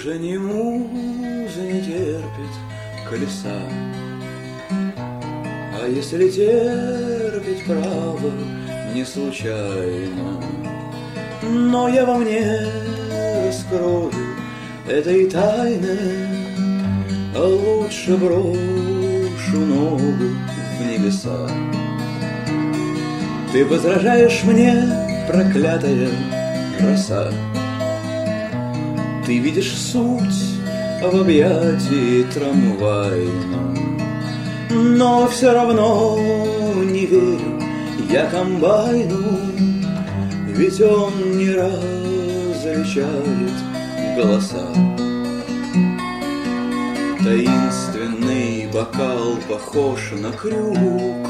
Уже ни муза не терпит колеса, а если терпит, право, не случайно. Но я во мне раскрою этой тайны, а лучше брошу ногу в небеса. Ты возражаешь мне, проклятая роса, ты видишь суть в объятии трамвайном, но все равно не верю я комбайну, ведь он не различает голоса. Таинственный бокал похож на крюк,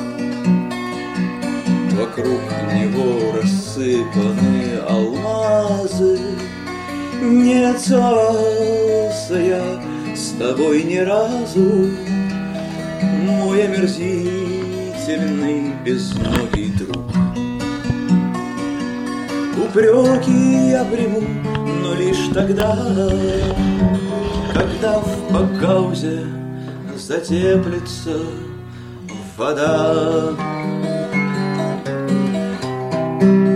вокруг него рассыпаны алмазы. Не целовался я с тобой ни разу, мой омерзительный безногий друг. Упреки я приму, но лишь тогда, когда в погаузе затеплится вода.